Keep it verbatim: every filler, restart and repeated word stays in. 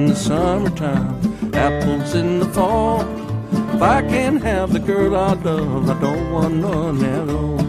the summertime, apples in the fall. If I can't have the girl I love, I don't want none at all.